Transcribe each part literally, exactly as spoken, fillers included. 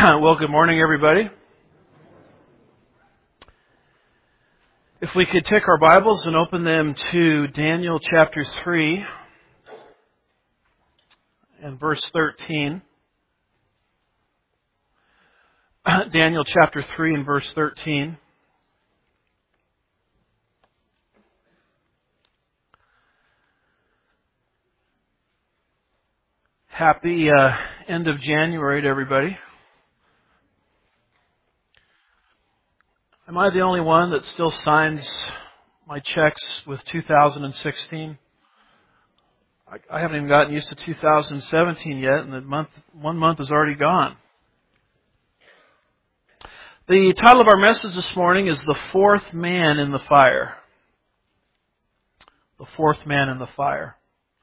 Well, good morning, everybody. If we could take our Bibles and open them to Daniel chapter three and verse thirteen. Daniel chapter three and verse thirteen. Happy uh, end of January to everybody. Am I the only one that still signs my checks with two thousand sixteen? I, I haven't even gotten used to two thousand seventeen yet, and the month one month is already gone. The title of our message this morning is The Fourth Man in the Fire. The Fourth Man in the Fire.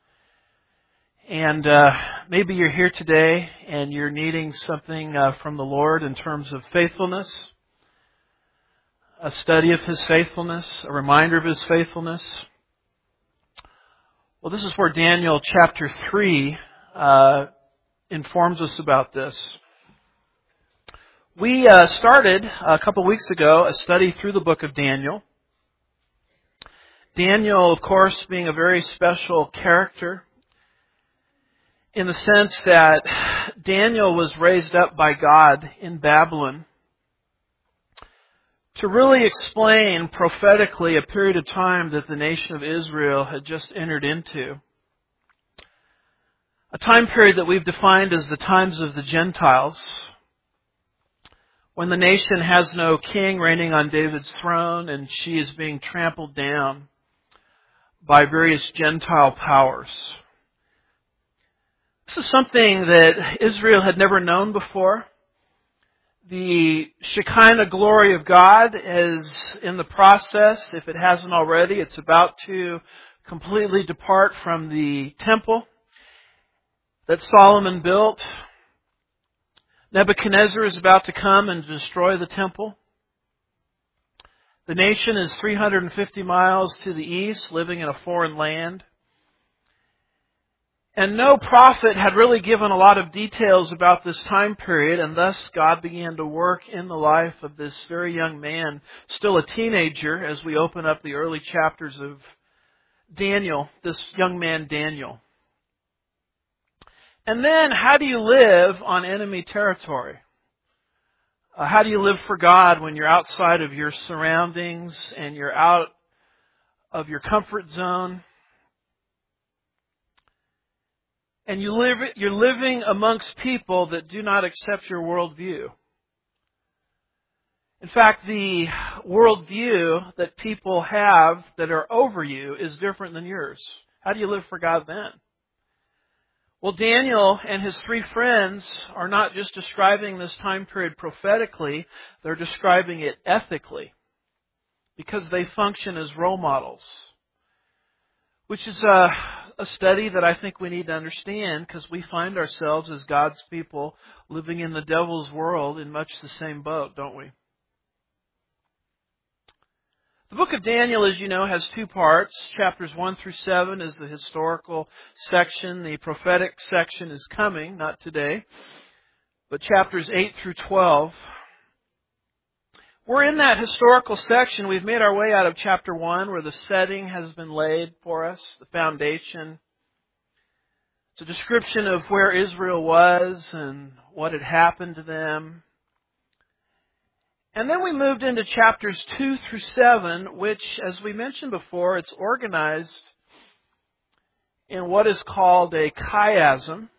And uh, maybe you're here today and you're needing something uh, from the Lord in terms of faithfulness, a study of His faithfulness, a reminder of His faithfulness. Well, this is where Daniel chapter three uh, informs us about this. We uh, started a couple weeks ago a study through the book of Daniel. Daniel, of course, being a very special character in the sense that Daniel was raised up by God in Babylon to really explain prophetically a period of time that the nation of Israel had just entered into. A time period that we've defined as the times of the Gentiles, when the nation has no king reigning on David's throne and she is being trampled down by various Gentile powers. This is something that Israel had never known before. The Shekinah glory of God is in the process. If it hasn't already, it's about to completely depart from the temple that Solomon built. Nebuchadnezzar is about to come and destroy the temple. The nation is three hundred fifty miles to the east, living in a foreign land. And no prophet had really given a lot of details about this time period, and thus God began to work in the life of this very young man, still a teenager, as we open up the early chapters of Daniel, this young man Daniel. And then, how do you live on enemy territory? Uh, how do you live for God when you're outside of your surroundings and you're out of your comfort zone? And you live, you're living amongst people that do not accept your worldview. In fact, the worldview that people have that are over you is different than yours. How do you live for God then? Well, Daniel and his three friends are not just describing this time period prophetically, they're describing it ethically, because they function as role models. Which is a, a study that I think we need to understand, because we find ourselves as God's people living in the devil's world in much the same boat, don't we? The book of Daniel, as you know, has two parts. Chapters one through seven is the historical section. The prophetic section is coming, not today. But chapters eight through twelve. We're in that historical section. We've made our way out of chapter one, where the setting has been laid for us, the foundation. It's a description of where Israel was and what had happened to them. And then we moved into chapters two through seven, which, as we mentioned before, it's organized in what is called a chiasm,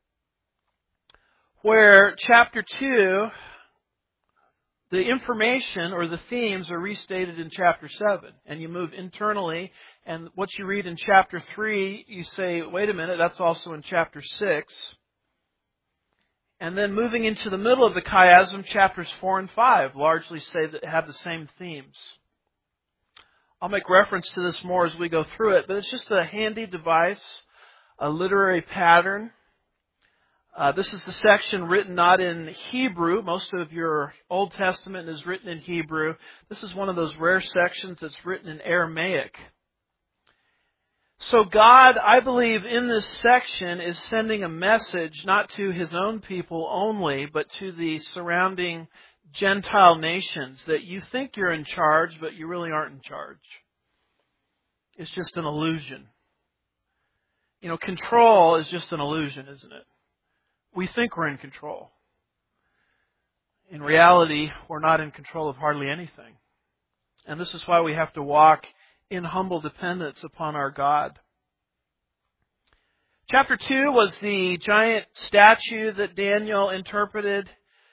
where chapter two, the information or the themes are restated in chapter seven. And you move internally, and what you read in chapter three, you say, wait a minute, that's also in chapter six. And then moving into the middle of the chiasm, chapters four and five largely say that have the same themes. I'll make reference to this more as we go through it, but it's just a handy device, a literary pattern. Uh, this is the section written not in Hebrew. Most of your Old Testament is written in Hebrew. This is one of those rare sections that's written in Aramaic. So God, I believe, in this section is sending a message not to His own people only, but to the surrounding Gentile nations that you think you're in charge, but you really aren't in charge. It's just an illusion. You know, control is just an illusion, isn't it? We think we're in control. In reality, we're not in control of hardly anything. And this is why we have to walk in humble dependence upon our God. Chapter two was the giant statue that Daniel interpreted.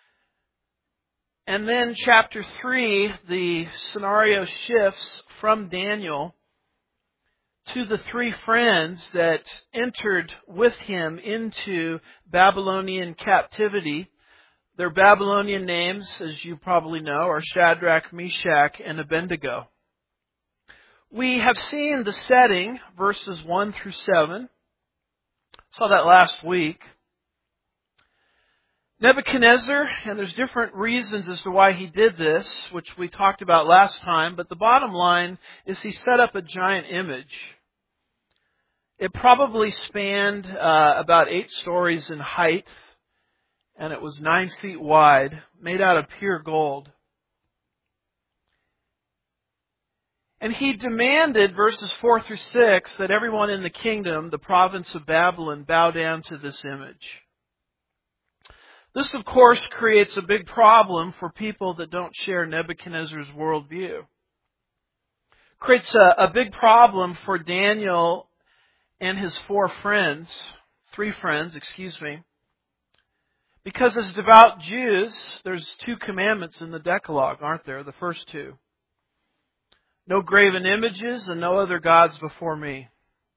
And then chapter three, the scenario shifts from Daniel to the three friends that entered with him into Babylonian captivity. Their Babylonian names, as you probably know, are Shadrach, Meshach, and Abednego. We have seen the setting, verses one through seven. Saw that last week. Nebuchadnezzar, and there's different reasons as to why he did this, which we talked about last time, but the bottom line is he set up a giant image. It probably spanned uh, about eight stories in height, and it was nine feet wide, made out of pure gold. And he demanded, verses four through six, that everyone in the kingdom, the province of Babylon, bow down to this image. This, of course, creates a big problem for people that don't share Nebuchadnezzar's worldview. Creates a, a big problem for Daniel and his four friends, three friends, excuse me. Because as devout Jews, there's two commandments in the Decalogue, aren't there? The first two. No graven images and no other gods before me.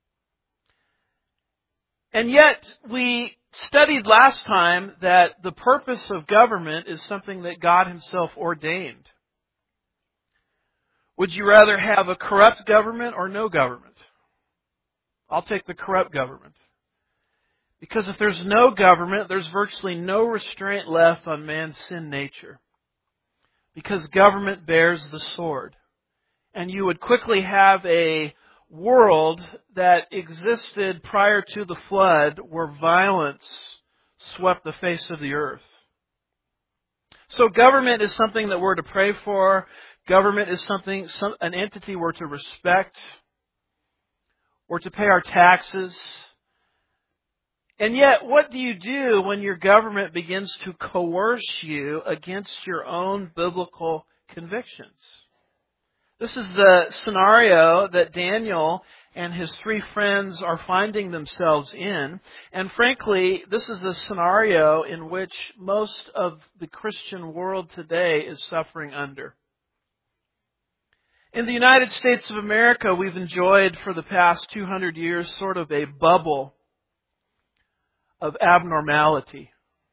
And yet, we studied last time that the purpose of government is something that God Himself ordained. Would you rather have a corrupt government or no government? I'll take the corrupt government. Because if there's no government, there's virtually no restraint left on man's sin nature. Because government bears the sword. And you would quickly have a world that existed prior to the flood where violence swept the face of the earth. So government is something that we're to pray for. Government is something, some, an entity we're to respect. We're to pay our taxes. And yet, what do you do when your government begins to coerce you against your own biblical convictions? This is the scenario that Daniel and his three friends are finding themselves in. And frankly, this is a scenario in which most of the Christian world today is suffering under. In the United States of America, we've enjoyed for the past two hundred years sort of a bubble of abnormality.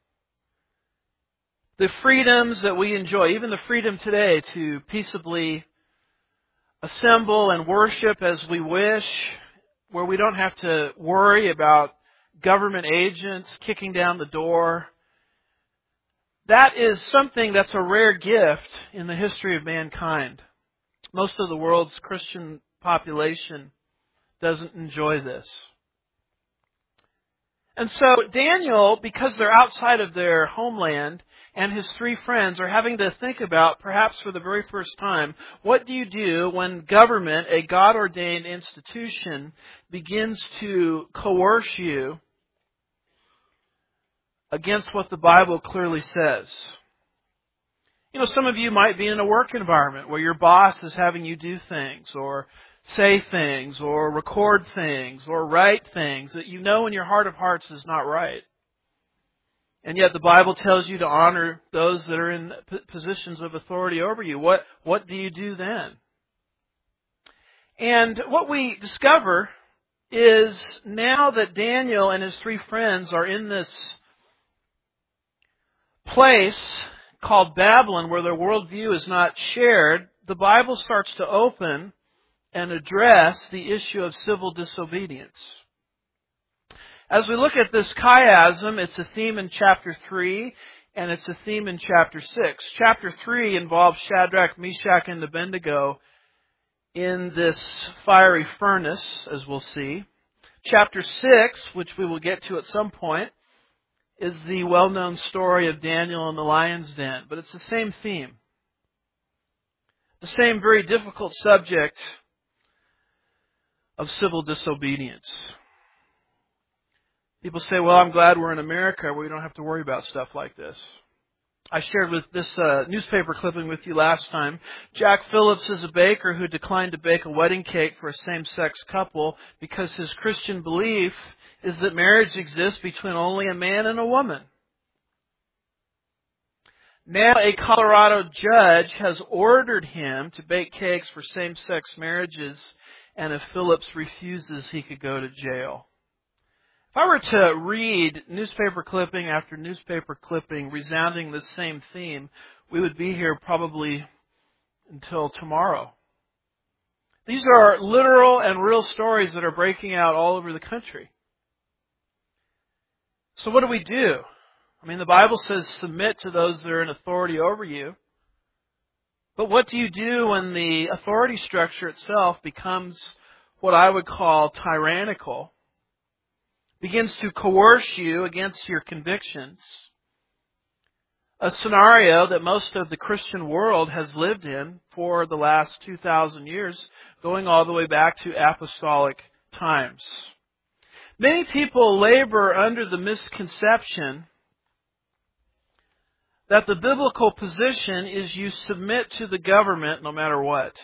The freedoms that we enjoy, even the freedom today to peaceably assemble and worship as we wish, where we don't have to worry about government agents kicking down the door. That is something that's a rare gift in the history of mankind. Most of the world's Christian population doesn't enjoy this. And so Daniel, because they're outside of their homeland, and his three friends are having to think about, perhaps for the very first time, what do you do when government, a God-ordained institution, begins to coerce you against what the Bible clearly says? You know, some of you might be in a work environment where your boss is having you do things, or say things, or record things, or write things that you know in your heart of hearts is not right. And yet the Bible tells you to honor those that are in positions of authority over you. What, what do you do then? And what we discover is now that Daniel and his three friends are in this place called Babylon where their worldview is not shared, the Bible starts to open and address the issue of civil disobedience. As we look at this chiasm, it's a theme in chapter three, and it's a theme in chapter six. Chapter three involves Shadrach, Meshach, and Abednego in this fiery furnace, as we'll see. Chapter six, which we will get to at some point, is the well-known story of Daniel in the lion's den, but it's the same theme. The same very difficult subject of civil disobedience. People say, well, I'm glad we're in America where we don't have to worry about stuff like this. I shared with this uh, newspaper clipping with you last time. Jack Phillips is a baker who declined to bake a wedding cake for a same-sex couple because his Christian belief is that marriage exists between only a man and a woman. Now a Colorado judge has ordered him to bake cakes for same-sex marriages, and if Phillips refuses, he could go to jail. If I were to read newspaper clipping after newspaper clipping resounding the same theme, we would be here probably until tomorrow. These are literal and real stories that are breaking out all over the country. So what do we do? I mean, the Bible says submit to those that are in authority over you. But what do you do when the authority structure itself becomes what I would call tyrannical? Begins to coerce you against your convictions. A scenario that most of the Christian world has lived in for the last two thousand years, going all the way back to apostolic times. Many people labor under the misconception that the biblical position is you submit to the government no matter what.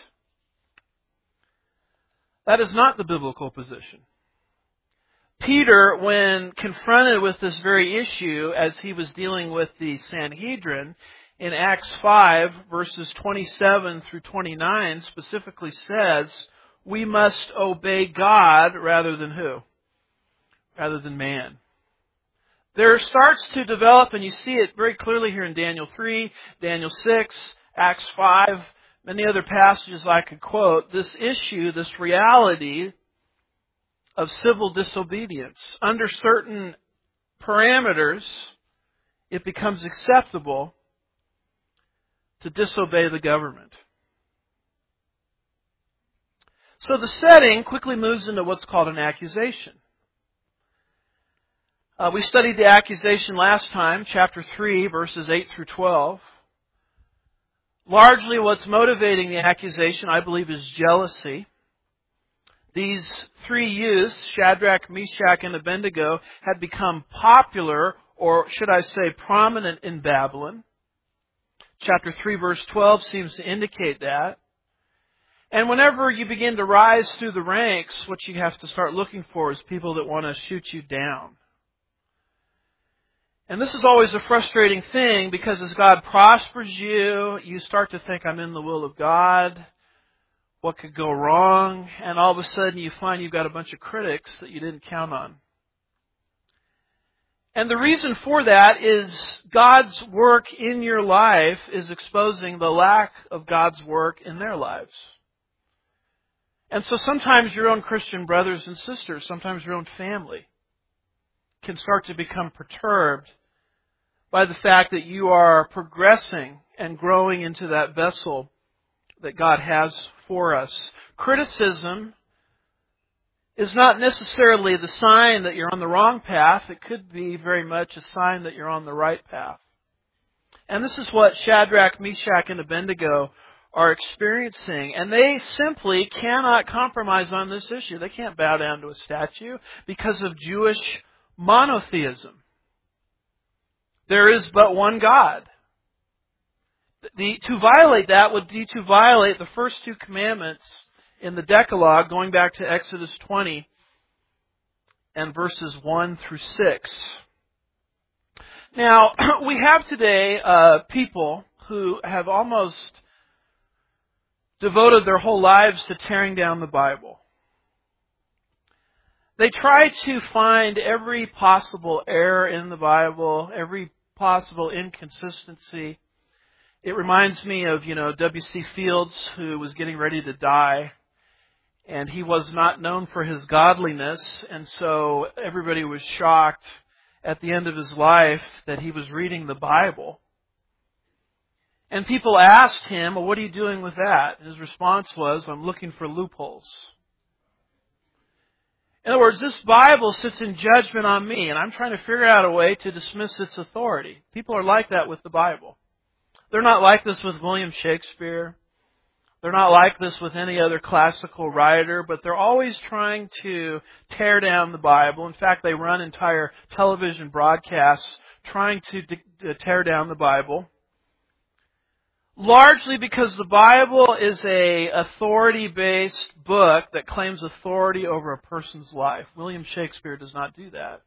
That is not the biblical position. Peter, when confronted with this very issue as he was dealing with the Sanhedrin, in Acts five, verses twenty-seven through twenty-nine, specifically says, we must obey God rather than who? Rather than man. There starts to develop, and you see it very clearly here in Daniel three, Daniel six, Acts five, many other passages I could quote, this issue, this reality of civil disobedience. Under certain parameters, it becomes acceptable to disobey the government. So the setting quickly moves into what's called an accusation. Uh, we studied the accusation last time, chapter three, verses eight through twelve. Largely what's motivating the accusation, I believe, is jealousy. These three youths, Shadrach, Meshach, and Abednego, had become popular, or should I say prominent, in Babylon. Chapter three, verse twelve seems to indicate that. And whenever you begin to rise through the ranks, what you have to start looking for is people that want to shoot you down. And this is always a frustrating thing because as God prospers you, you start to think, I'm in the will of God. What could go wrong? And all of a sudden you find you've got a bunch of critics that you didn't count on. And the reason for that is God's work in your life is exposing the lack of God's work in their lives. And so sometimes your own Christian brothers and sisters, sometimes your own family, can start to become perturbed by the fact that you are progressing and growing into that vessel that God has for us. Criticism is not necessarily the sign that you're on the wrong path. It could be very much a sign that you're on the right path. And this is what Shadrach, Meshach, and Abednego are experiencing. And they simply cannot compromise on this issue. They can't bow down to a statue because of Jewish monotheism. There is but one God. The, to violate that would be to violate the first two commandments in the Decalogue, going back to Exodus twenty and verses one through six. Now, we have today uh, people who have almost devoted their whole lives to tearing down the Bible. They try to find every possible error in the Bible, every possible inconsistency. It reminds me of, you know, W C Fields, who was getting ready to die, and he was not known for his godliness, and so everybody was shocked at the end of his life that he was reading the Bible. And people asked him, well, what are you doing with that? And his response was, I'm looking for loopholes. In other words, this Bible sits in judgment on me, and I'm trying to figure out a way to dismiss its authority. People are like that with the Bible. They're not like this with William Shakespeare. They're not like this with any other classical writer, but they're always trying to tear down the Bible. In fact, they run entire television broadcasts trying to, to tear down the Bible. Largely because the Bible is a authority-based book that claims authority over a person's life. William Shakespeare does not do that.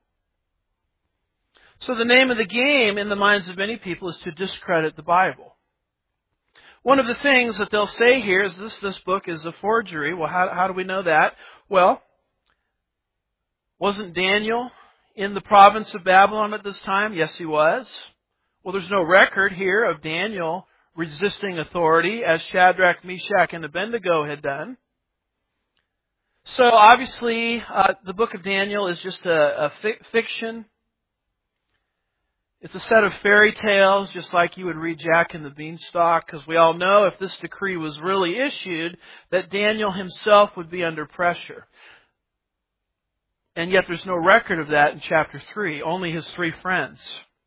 So the name of the game in the minds of many people is to discredit the Bible. One of the things that they'll say here is this, this book is a forgery. Well, how, how do we know that? Well, wasn't Daniel in the province of Babylon at this time? Yes, he was. Well, there's no record here of Daniel resisting authority as Shadrach, Meshach, and Abednego had done. So obviously, uh, the book of Daniel is just a, a fi- fiction. It's a set of fairy tales, just like you would read Jack and the Beanstalk, because we all know if this decree was really issued, that Daniel himself would be under pressure. And yet there's no record of that in chapter three, only his three friends.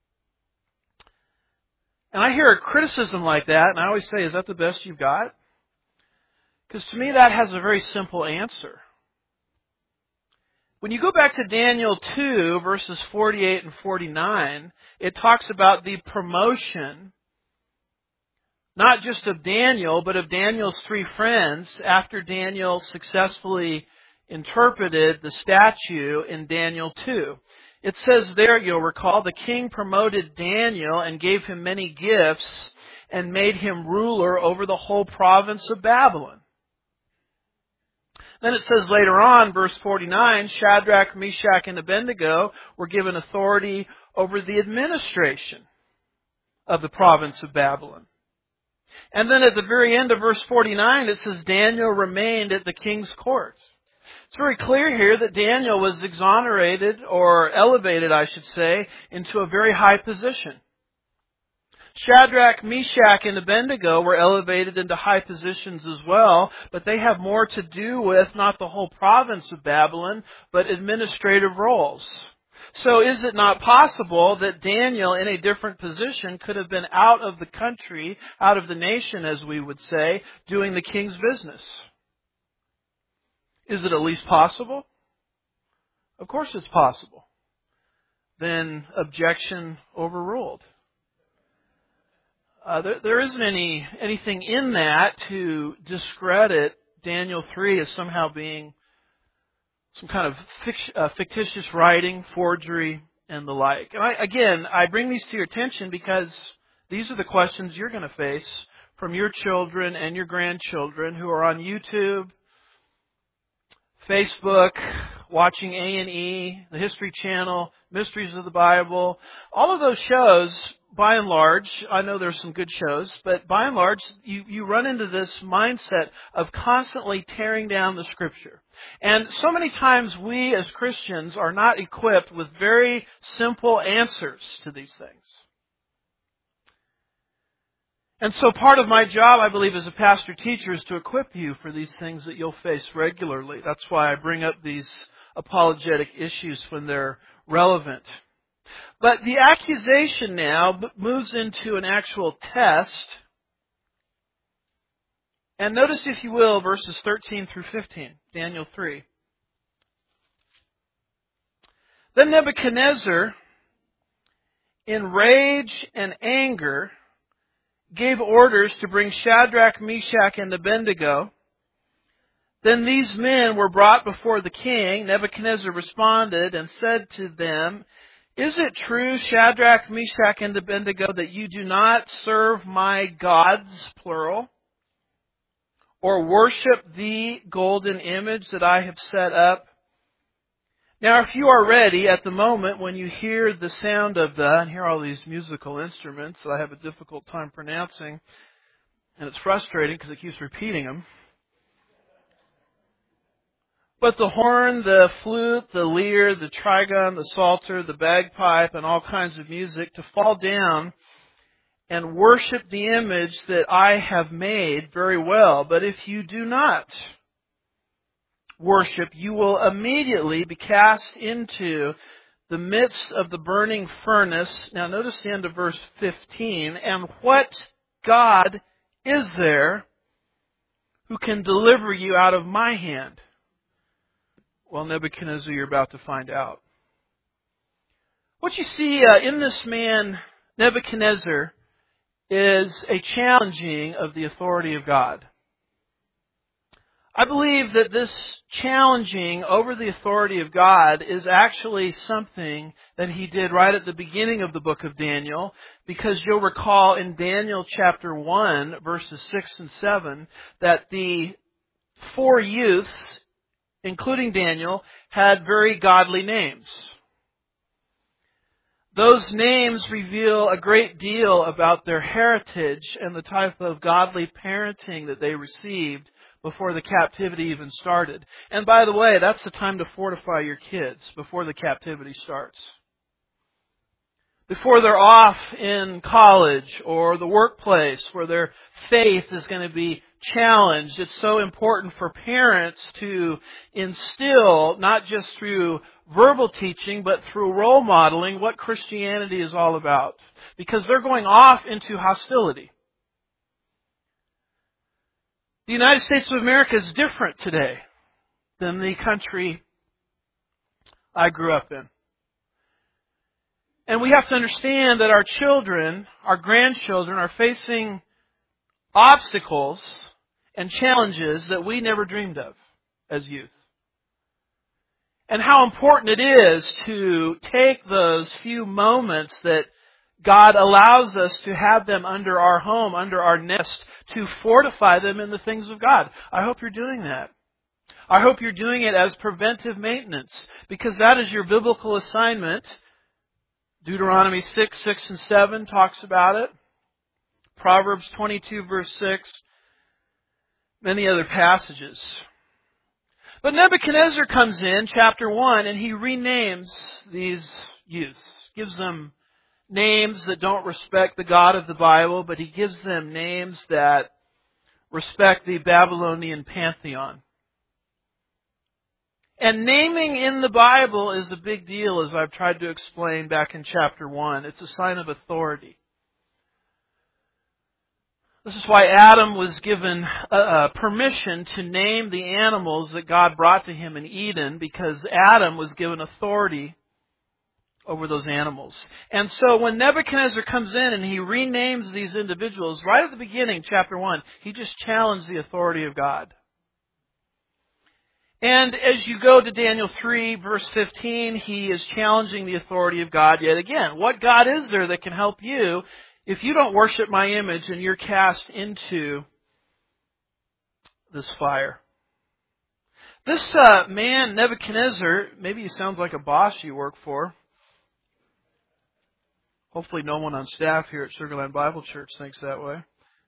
And I hear a criticism like that, and I always say, is that the best you've got? Because to me that has a very simple answer. When you go back to Daniel two, verses forty-eight and forty-nine, it talks about the promotion, not just of Daniel, but of Daniel's three friends after Daniel successfully interpreted the statute in Daniel two. It says there, you'll recall, the king promoted Daniel and gave him many gifts and made him ruler over the whole province of Babylon. Then it says later on, verse forty-nine, Shadrach, Meshach, and Abednego were given authority over the administration of the province of Babylon. And then at the very end of verse forty-nine, it says Daniel remained at the king's court. It's very clear here that Daniel was exonerated, or elevated, I should say, into a very high position. Shadrach, Meshach, and Abednego were elevated into high positions as well, but they have more to do with not the whole province of Babylon, but administrative roles. So is it not possible that Daniel, in a different position, could have been out of the country, out of the nation, as we would say, doing the king's business? Is it at least possible? Of course it's possible. Then objection overruled. Uh, there, there isn't any anything in that to discredit Daniel three as somehow being some kind of fict, uh, fictitious writing, forgery, and the like. And I, again, I bring these to your attention because these are the questions you're going to face from your children and your grandchildren who are on YouTube, Facebook, watching A and E, the History Channel, Mysteries of the Bible. All of those shows, by and large, I know there's some good shows, but by and large, you, you run into this mindset of constantly tearing down the Scripture. And so many times we as Christians are not equipped with very simple answers to these things. And so part of my job, I believe, as a pastor-teacher is to equip you for these things that you'll face regularly. That's why I bring up these apologetic issues when they're relevant. But the accusation now moves into an actual test. And notice, if you will, verses thirteen through fifteen, Daniel three. Then Nebuchadnezzar, in rage and anger, gave orders to bring Shadrach, Meshach, and Abednego. Then these men were brought before the king. Nebuchadnezzar responded and said to them, "Is it true, Shadrach, Meshach, and Abednego, that you do not serve my gods," plural, "or worship the golden image that I have set up?" Now, if you are ready at the moment when you hear the sound of the, and hear all these musical instruments that I have a difficult time pronouncing, and it's frustrating because it keeps repeating them. But the horn, the flute, the lyre, the trigon, the psalter, the bagpipe, and all kinds of music to fall down and worship the image that I have made, very well. But if you do not worship, you will immediately be cast into the midst of the burning furnace. Now notice the end of verse fifteen. And what God is there who can deliver you out of my hand? Well, Nebuchadnezzar, you're about to find out. What you see uh, in this man, Nebuchadnezzar, is a challenging of the authority of God. I believe that this challenging over the authority of God is actually something that he did right at the beginning of the book of Daniel, because you'll recall in Daniel chapter one, verses six and seven, that the four youths, including Daniel, had very godly names. Those names reveal a great deal about their heritage and the type of godly parenting that they received before the captivity even started. And by the way, that's the time to fortify your kids before the captivity starts. Before they're off in college or the workplace where their faith is going to be challenged, it's so important for parents to instill, not just through verbal teaching, but through role modeling, what Christianity is all about. Because they're going off into hostility. The United States of America is different today than the country I grew up in. And we have to understand that our children, our grandchildren, are facing obstacles and challenges that we never dreamed of as youth. And how important it is to take those few moments that God allows us to have them under our home, under our nest, to fortify them in the things of God. I hope you're doing that. I hope you're doing it as preventive maintenance, because that is your biblical assignment. Deuteronomy six, six and seven talks about it. Proverbs twenty-two, verse six. Many other passages. But Nebuchadnezzar comes in, chapter one, and he renames these youths. Gives them names that don't respect the God of the Bible, but he gives them names that respect the Babylonian pantheon. And naming in the Bible is a big deal, as I've tried to explain back in chapter one. It's a sign of authority. This is why Adam was given uh, permission to name the animals that God brought to him in Eden, because Adam was given authority over those animals. And so when Nebuchadnezzar comes in and he renames these individuals, right at the beginning, chapter one, he just challenged the authority of God. And as you go to Daniel three, verse fifteen, he is challenging the authority of God yet again. What God is there that can help you if you don't worship my image and you're cast into this fire? This uh, man, Nebuchadnezzar, maybe he sounds like a boss you work for. Hopefully no one on staff here at Sugar Land Bible Church thinks that way.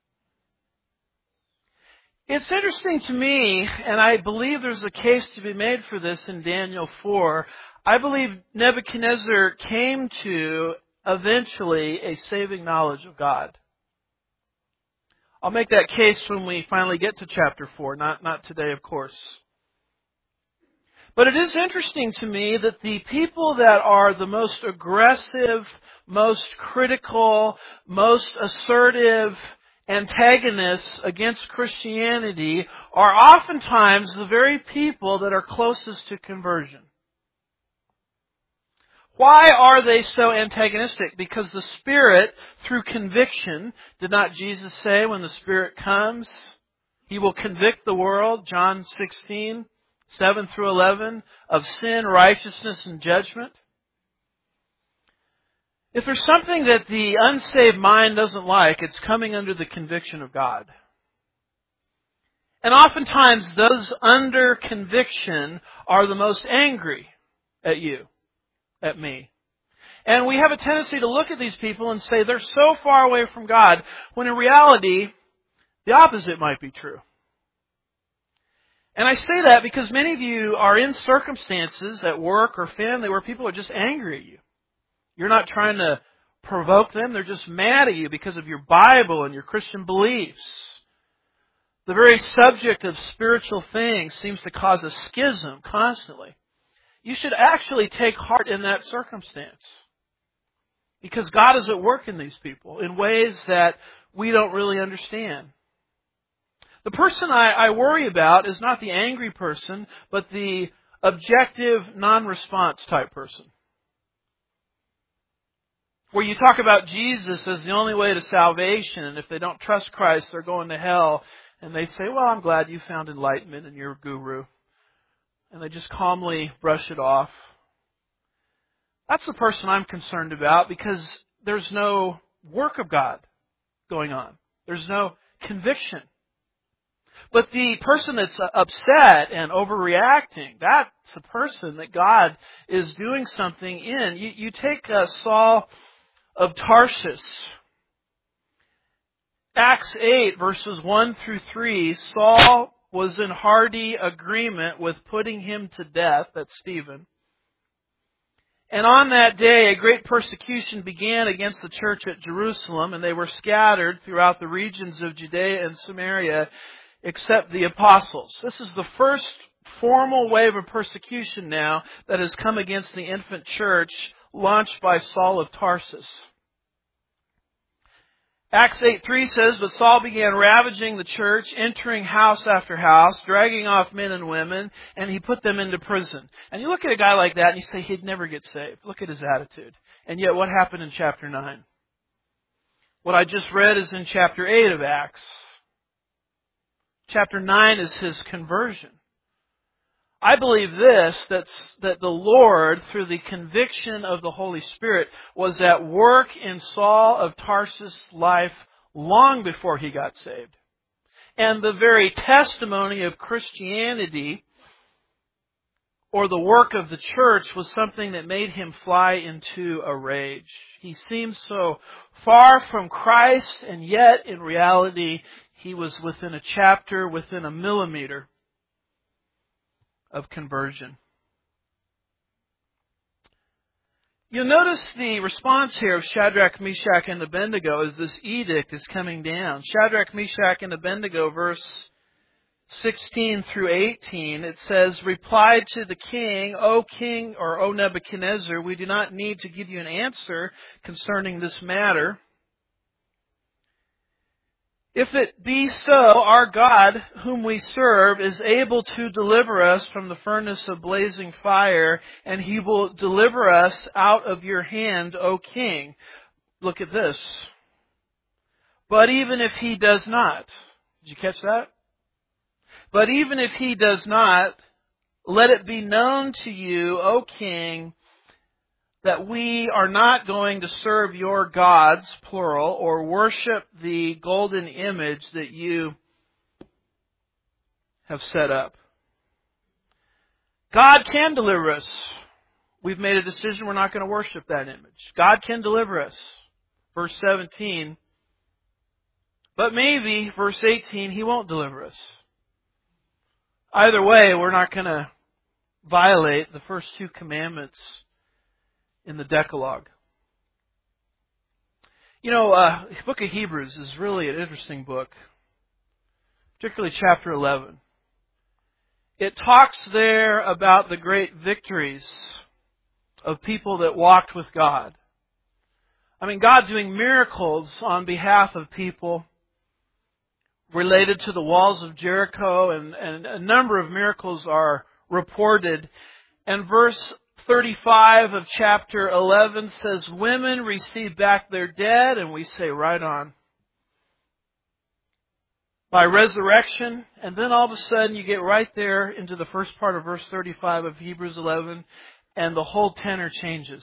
It's interesting to me, and I believe there's a case to be made for this in Daniel four. I believe Nebuchadnezzar came to, eventually, a saving knowledge of God. I'll make that case when we finally get to chapter four, not, not today, of course. But it is interesting to me that the people that are the most aggressive, most critical, most assertive antagonists against Christianity are oftentimes the very people that are closest to conversion. Why are they so antagonistic? Because the Spirit, through conviction, did not Jesus say when the Spirit comes, He will convict the world, John sixteen, seven through eleven, of sin, righteousness, and judgment? If there's something that the unsaved mind doesn't like, it's coming under the conviction of God. And oftentimes those under conviction are the most angry at you, at me. And we have a tendency to look at these people and say they're so far away from God, when in reality, the opposite might be true. And I say that because many of you are in circumstances at work or family where people are just angry at you. You're not trying to provoke them. They're just mad at you because of your Bible and your Christian beliefs. The very subject of spiritual things seems to cause a schism constantly. You should actually take heart in that circumstance. Because God is at work in these people in ways that we don't really understand. The person I, I worry about is not the angry person, but the objective, non-response type person. Where you talk about Jesus as the only way to salvation, and if they don't trust Christ, they're going to hell. And they say, well, I'm glad you found enlightenment in your guru. And they just calmly brush it off. That's the person I'm concerned about because there's no work of God going on. There's no conviction. But the person that's upset and overreacting, that's the person that God is doing something in. You, you take uh, Saul of Tarsus. Acts eight, verses one through three, Saul was in hearty agreement with putting him to death, that's Stephen. And on that day, a great persecution began against the church at Jerusalem, and they were scattered throughout the regions of Judea and Samaria, except the apostles. This is the first formal wave of persecution now that has come against the infant church, launched by Saul of Tarsus. Acts eight three says, but Saul began ravaging the church, entering house after house, dragging off men and women, and he put them into prison. And you look at a guy like that and you say he'd never get saved. Look at his attitude. And yet what happened in chapter nine? What I just read is in chapter eight of Acts. Chapter nine is his conversion. I believe this, that's, that the Lord, through the conviction of the Holy Spirit, was at work in Saul of Tarsus' life long before he got saved. And the very testimony of Christianity, or the work of the church, was something that made him fly into a rage. He seemed so far from Christ, and yet, in reality, he was within a chapter, within a millimeter of conversion. You'll notice the response here of Shadrach, Meshach, and Abednego as this edict is coming down. Shadrach, Meshach, and Abednego, verse sixteen through eighteen, it says, replied to the king, O king, or O Nebuchadnezzar, we do not need to give you an answer concerning this matter. If it be so, our God, whom we serve, is able to deliver us from the furnace of blazing fire, and He will deliver us out of your hand, O king. Look at this. But even if He does not, did you catch that? But even if He does not, let it be known to you, O king, that we are not going to serve your gods, plural, or worship the golden image that you have set up. God can deliver us. We've made a decision we're not going to worship that image. God can deliver us. Verse seventeen. But maybe, verse eighteen, He won't deliver us. Either way, we're not going to violate the first two commandments in the Decalogue. You know, uh, the book of Hebrews is really an interesting book, particularly chapter eleven. It talks there about the great victories of people that walked with God. I mean, God doing miracles on behalf of people related to the walls of Jericho, and, and a number of miracles are reported. And verse thirty-five of chapter eleven says, women receive back their dead, and we say, right on. By resurrection, and then all of a sudden you get right there into the first part of verse thirty-five of Hebrews eleven, and the whole tenor changes.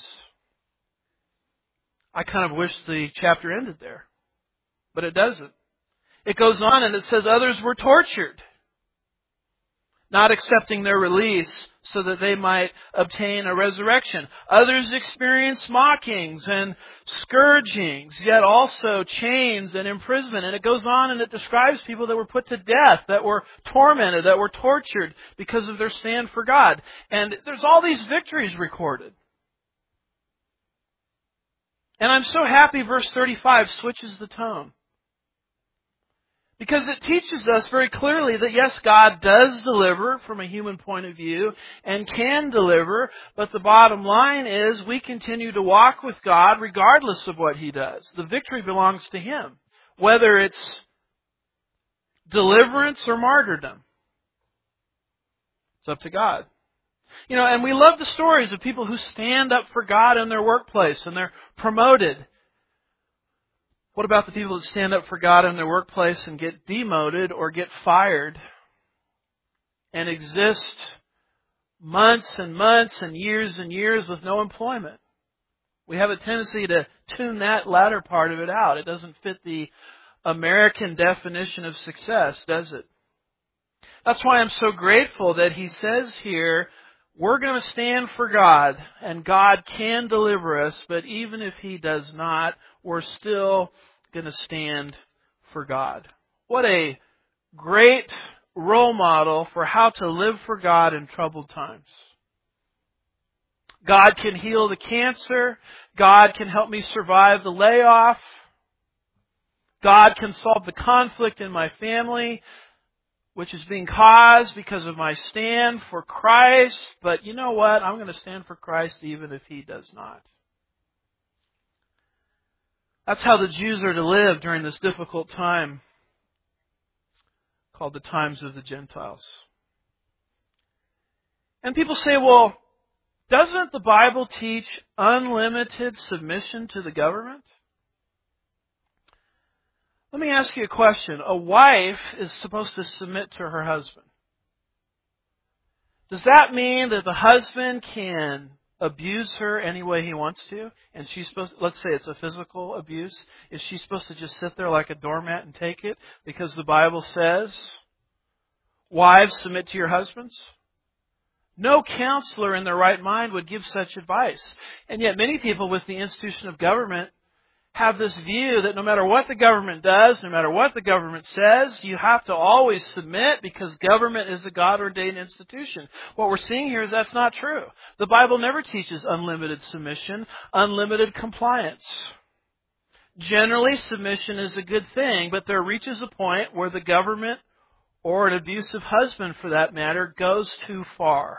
I kind of wish the chapter ended there, but it doesn't. It goes on and it says others were tortured, not accepting their release so that they might obtain a resurrection. Others experienced mockings and scourgings, yet also chains and imprisonment. And it goes on and it describes people that were put to death, that were tormented, that were tortured because of their stand for God. And there's all these victories recorded. And I'm so happy verse thirty-five switches the tone. Because it teaches us very clearly that yes, God does deliver from a human point of view and can deliver, but the bottom line is we continue to walk with God regardless of what He does. The victory belongs to Him, whether it's deliverance or martyrdom. It's up to God. You know, and we love the stories of people who stand up for God in their workplace and they're promoted. What about the people that stand up for God in their workplace and get demoted or get fired and exist months and months and years and years with no employment? We have a tendency to tune that latter part of it out. It doesn't fit the American definition of success, does it? That's why I'm so grateful that he says here, we're going to stand for God, and God can deliver us, but even if He does not, we're still going to stand for God. What a great role model for how to live for God in troubled times. God can heal the cancer. God can help me survive the layoff. God can solve the conflict in my family, which is being caused because of my stand for Christ. But you know what? I'm going to stand for Christ even if He does not. That's how the Jews are to live during this difficult time called the times of the Gentiles. And people say, well, doesn't the Bible teach unlimited submission to the government? Let me ask you a question. A wife is supposed to submit to her husband. Does that mean that the husband can abuse her any way he wants to? And she's supposed to, let's say it's a physical abuse. Is she supposed to just sit there like a doormat and take it? Because the Bible says, wives, submit to your husbands. No counselor in their right mind would give such advice. And yet many people with the institution of government have this view that no matter what the government does, no matter what the government says, you have to always submit because government is a God-ordained institution. What we're seeing here is that's not true. The Bible never teaches unlimited submission, unlimited compliance. Generally, submission is a good thing, but there reaches a point where the government, or an abusive husband for that matter, goes too far.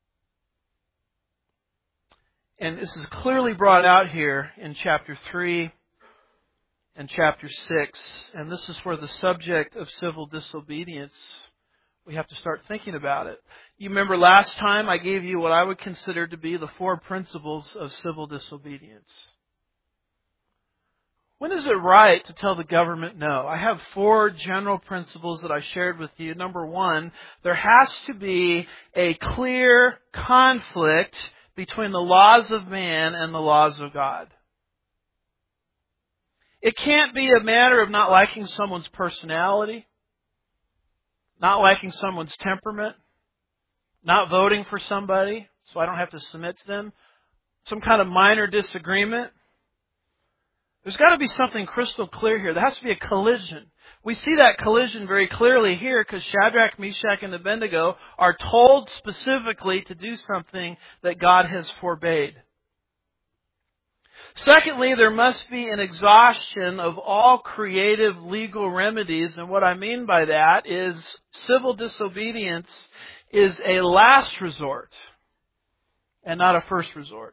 And this is clearly brought out here in chapter three and chapter six. And this is where the subject of civil disobedience, we have to start thinking about it. You remember last time I gave you what I would consider to be the four principles of civil disobedience. When is it right to tell the government no? I have four general principles that I shared with you. Number one, there has to be a clear conflict between the laws of man and the laws of God. It can't be a matter of not liking someone's personality, not liking someone's temperament, not voting for somebody so I don't have to submit to them, some kind of minor disagreement. There's got to be something crystal clear here. There has to be a collision. We see that collision very clearly here because Shadrach, Meshach, and Abednego are told specifically to do something that God has forbade. Secondly, there must be an exhaustion of all creative legal remedies. And what I mean by that is civil disobedience is a last resort and not a first resort.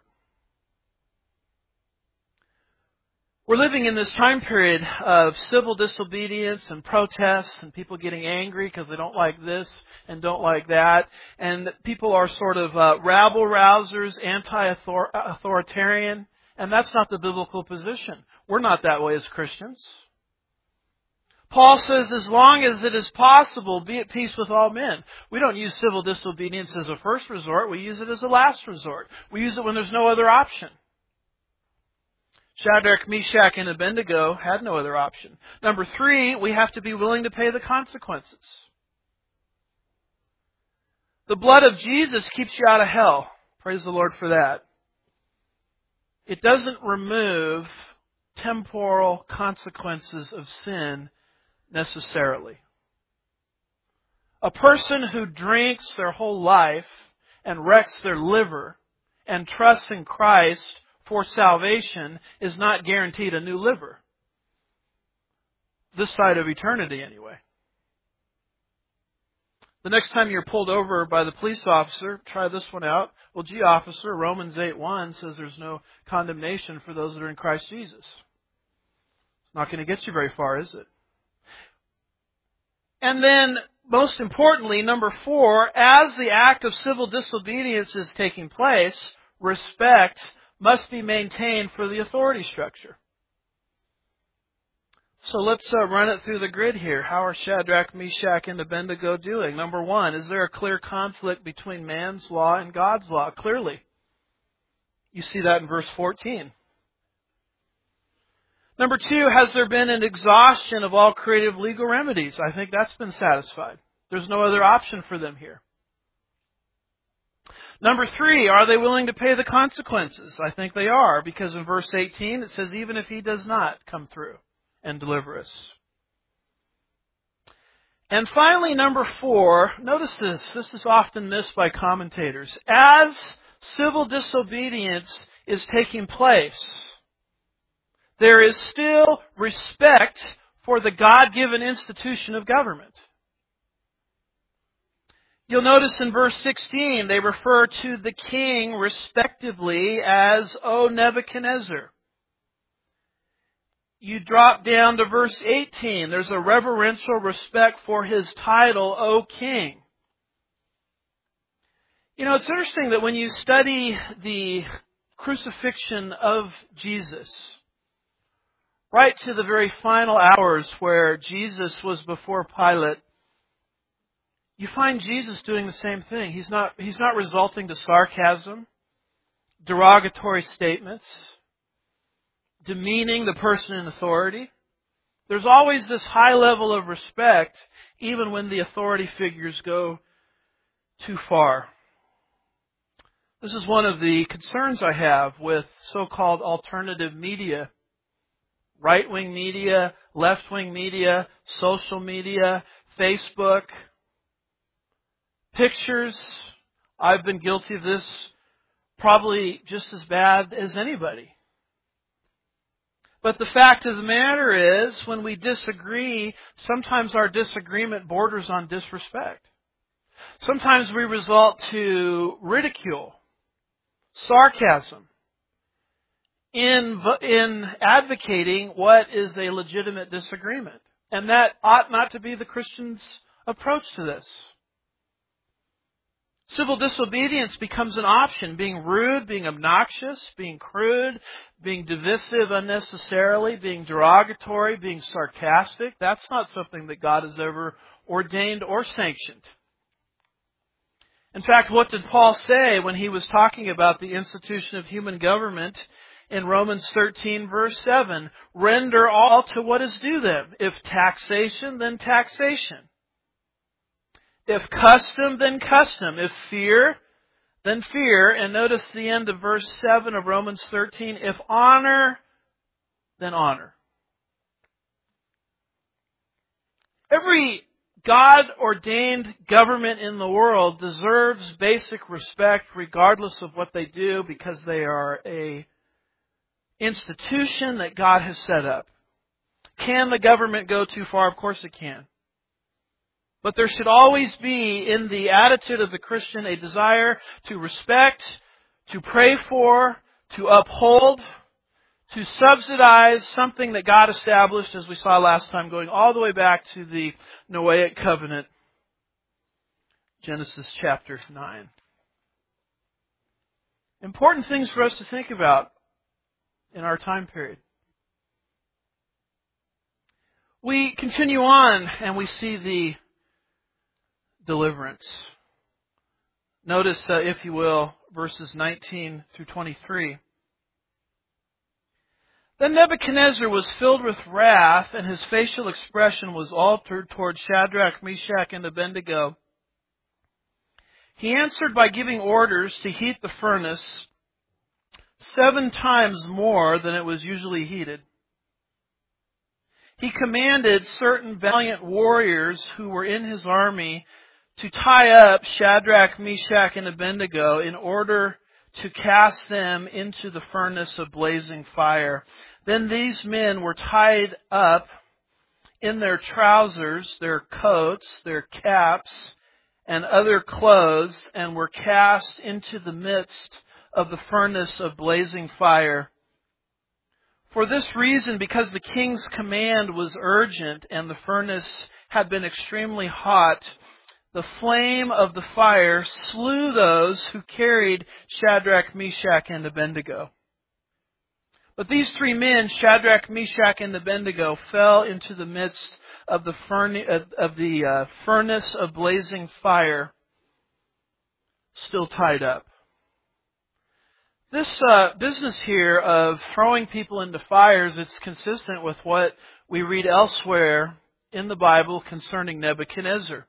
We're living in this time period of civil disobedience and protests and people getting angry because they don't like this and don't like that. And people are sort of uh, rabble-rousers, anti-authoritarian. And that's not the biblical position. We're not that way as Christians. Paul says, as long as it is possible, be at peace with all men. We don't use civil disobedience as a first resort. We use it as a last resort. We use it when there's no other option. Shadrach, Meshach, and Abednego had no other option. Number three, we have to be willing to pay the consequences. The blood of Jesus keeps you out of hell. Praise the Lord for that. It doesn't remove temporal consequences of sin necessarily. A person who drinks their whole life and wrecks their liver and trusts in Christ for salvation is not guaranteed a new liver. This side of eternity, anyway. The next time you're pulled over by the police officer, try this one out. Well, gee, officer, Romans eight one says there's no condemnation for those that are in Christ Jesus. It's not going to get you very far, is it? And then, most importantly, number four, as the act of civil disobedience is taking place, respect must be maintained for the authority structure. So let's uh, run it through the grid here. How are Shadrach, Meshach, and Abednego doing? Number one, is there a clear conflict between man's law and God's law? Clearly. You see that in verse fourteen. Number two, has there been an exhaustion of all creative legal remedies? I think that's been satisfied. There's no other option for them here. Number three, are they willing to pay the consequences? I think they are, because in verse eighteen it says, even if he does not come through and deliver us. And finally, number four, notice this. This is often missed by commentators. As civil disobedience is taking place, there is still respect for the God-given institution of government. You'll notice in verse sixteen, they refer to the king respectively as, O Nebuchadnezzar. You drop down to verse eighteen. There's a reverential respect for his title, O King. You know, it's interesting that when you study the crucifixion of Jesus, right to the very final hours where Jesus was before Pilate, you find Jesus doing the same thing. He's not, he's not resorting to sarcasm, derogatory statements, demeaning the person in authority. There's always this high level of respect, even when the authority figures go too far. This is one of the concerns I have with so-called alternative media. Right-wing media, left-wing media, social media, Facebook, pictures. I've been guilty of this probably just as bad as anybody. But the fact of the matter is, when we disagree, sometimes our disagreement borders on disrespect. Sometimes we resort to ridicule, sarcasm, in, in advocating what is a legitimate disagreement. And that ought not to be the Christian's approach to this. Civil disobedience becomes an option. Being rude, being obnoxious, being crude, being divisive unnecessarily, being derogatory, being sarcastic. That's not something that God has ever ordained or sanctioned. In fact, what did Paul say when he was talking about the institution of human government in Romans thirteen, verse seven? Render all to what is due them. If taxation, then taxation. If custom, then custom. If fear, then fear. And notice the end of verse seven of Romans thirteen. If honor, then honor. Every God-ordained government in the world deserves basic respect regardless of what they do, because they are a institution that God has set up. Can the government go too far? Of course it can. But there should always be in the attitude of the Christian a desire to respect, to pray for, to uphold, to subsidize something that God established, as we saw last time, going all the way back to the Noahic covenant, Genesis chapter nine. Important things for us to think about in our time period. We continue on and we see the deliverance. Notice, uh, if you will, verses nineteen through twenty-three. Then Nebuchadnezzar was filled with wrath, and his facial expression was altered toward Shadrach, Meshach, and Abednego. He answered by giving orders to heat the furnace seven times more than it was usually heated. He commanded certain valiant warriors who were in his army to tie up Shadrach, Meshach, and Abednego in order to cast them into the furnace of blazing fire. Then these men were tied up in their trousers, their coats, their caps, and other clothes, and were cast into the midst of the furnace of blazing fire. For this reason, because the king's command was urgent and the furnace had been extremely hot, the flame of the fire slew those who carried Shadrach, Meshach, and Abednego. But these three men, Shadrach, Meshach, and Abednego, fell into the midst of the, furni- of the uh, furnace of blazing fire, still tied up. This uh, business here of throwing people into fires, it's consistent with what we read elsewhere in the Bible concerning Nebuchadnezzar.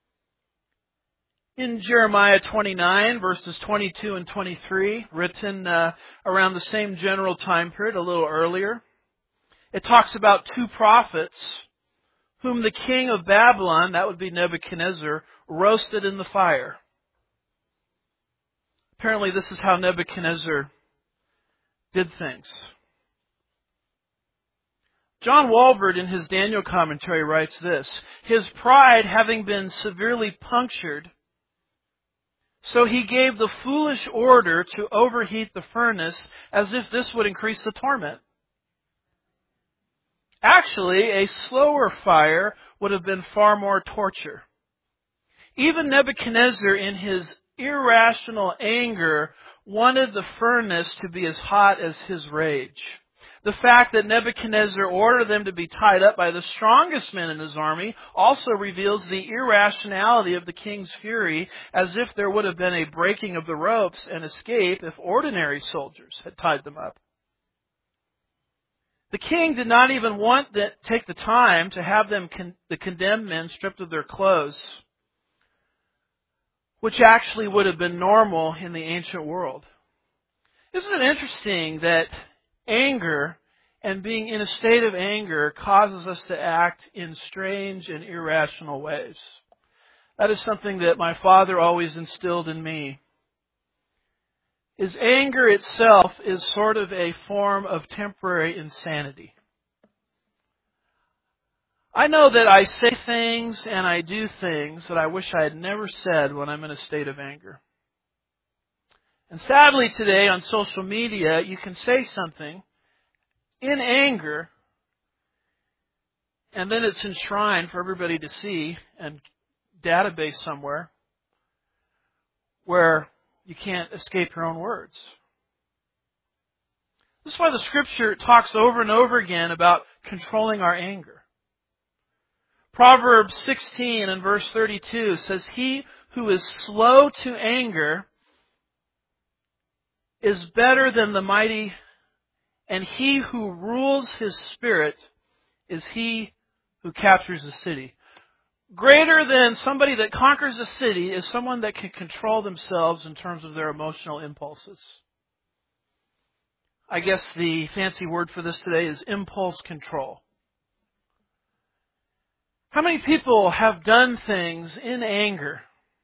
In Jeremiah twenty-nine, verses twenty-two and twenty-three, written uh, around the same general time period, a little earlier, it talks about two prophets whom the king of Babylon, that would be Nebuchadnezzar, roasted in the fire. Apparently this is how Nebuchadnezzar did things. John Walvoord in his Daniel commentary writes this: his pride having been severely punctured, so he gave the foolish order to overheat the furnace as if this would increase the torment. Actually, a slower fire would have been far more torture. Even Nebuchadnezzar, in his irrational anger, wanted the furnace to be as hot as his rage. The fact that Nebuchadnezzar ordered them to be tied up by the strongest men in his army also reveals the irrationality of the king's fury, as if there would have been a breaking of the ropes and escape if ordinary soldiers had tied them up. The king did not even want to take the time to have them con- the condemned men stripped of their clothes, which actually would have been normal in the ancient world. Isn't it interesting that anger and being in a state of anger causes us to act in strange and irrational ways? That is something that my father always instilled in me. Is anger itself is sort of a form of temporary insanity. I know that I say things and I do things that I wish I had never said when I'm in a state of anger. And sadly today on social media, you can say something in anger, and then it's enshrined for everybody to see and database somewhere where you can't escape your own words. This is why the Scripture talks over and over again about controlling our anger. Proverbs sixteen and verse thirty-two says, "He who is slow to anger is better than the mighty, and he who rules his spirit is he who captures a city." Greater than somebody that conquers a city is someone that can control themselves in terms of their emotional impulses. I guess the fancy word for this today is impulse control. How many people have done things in anger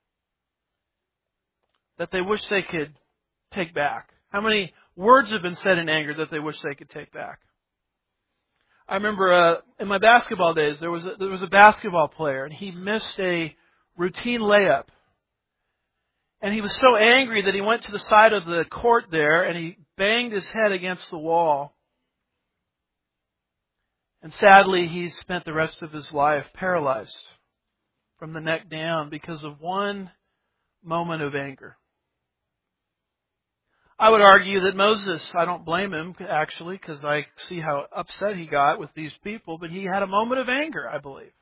that they wish they could take back? How many words have been said in anger that they wish they could take back? I remember uh, in my basketball days, there was a, there was a basketball player, and he missed a routine layup. And he was so angry that he went to the side of the court there, and he banged his head against the wall. And sadly, he spent the rest of his life paralyzed from the neck down because of one moment of anger. I would argue that Moses, I don't blame him actually, because I see how upset he got with these people, but he had a moment of anger, I believe.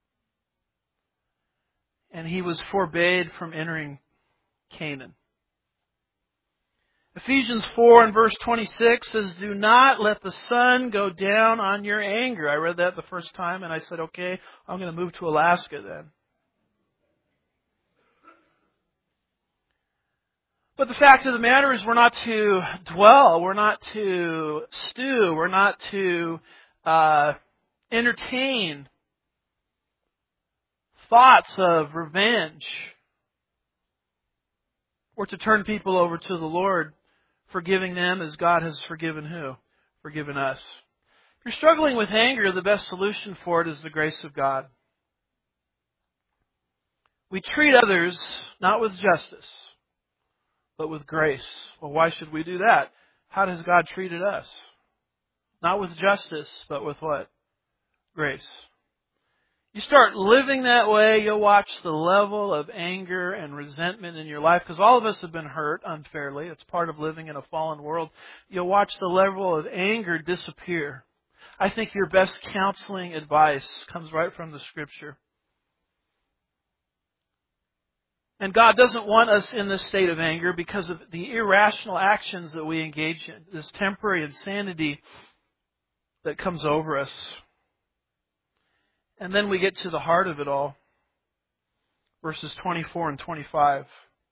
And he was forbade from entering Canaan. Ephesians four and verse twenty-six says, "Do not let the sun go down on your anger." I read that the first time and I said, okay, I'm going to move to Alaska then. But the fact of the matter is we're not to dwell, we're not to stew, we're not to uh, entertain thoughts of revenge. We're to turn people over to the Lord, forgiving them as God has forgiven who? Forgiven us. If you're struggling with anger, the best solution for it is the grace of God. We treat others not with justice, but with grace. Well, why should we do that? How does God treated us? Not with justice, but with what? Grace. You start living that way, you'll watch the level of anger and resentment in your life, because all of us have been hurt unfairly. It's part of living in a fallen world. You'll watch the level of anger disappear. I think your best counseling advice comes right from the Scripture. And God doesn't want us in this state of anger because of the irrational actions that we engage in, this temporary insanity that comes over us. And then we get to the heart of it all. Verses twenty-four and twenty-five.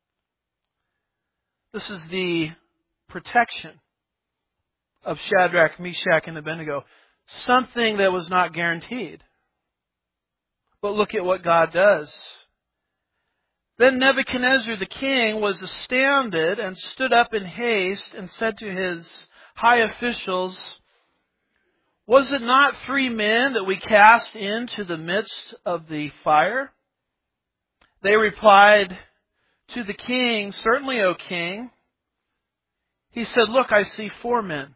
This is the protection of Shadrach, Meshach, and Abednego. Something that was not guaranteed. But look at what God does. Then Nebuchadnezzar the king was astounded and stood up in haste and said to his high officials, "Was it not three men that we cast into the midst of the fire?" They replied to the king, "Certainly, O king." He said, "Look, I see four men,